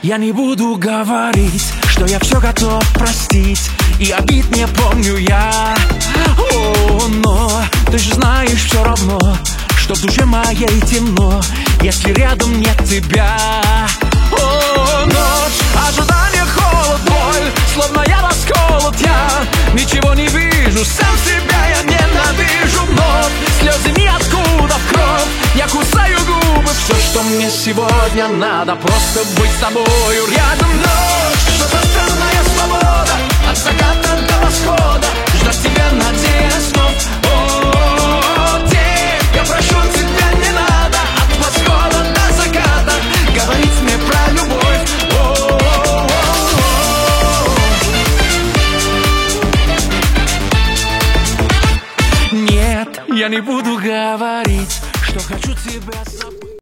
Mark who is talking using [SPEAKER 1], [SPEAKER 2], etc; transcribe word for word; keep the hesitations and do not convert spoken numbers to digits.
[SPEAKER 1] Я не буду говорить, что я все готов простить, и обид не помню я. О, но ты же знаешь все равно, что в душе моей темно, если рядом нет тебя. О, ночь, ожидание, холод, боль, словно я расколот, я ничего не вижу, сам себя я ненавижу. Вновь слезы ниоткуда в кровь, я кусаю губы. Все, что мне сегодня надо, просто быть с тобою рядом. Ночь, что за странная свобода, от заката до восхода, ждать тебя, надеясь снов. О, день, я прошу тебя, не надо от восхода до заката говорить мне про любовь. Нет, я не буду говорить, что хочу тебя забыть.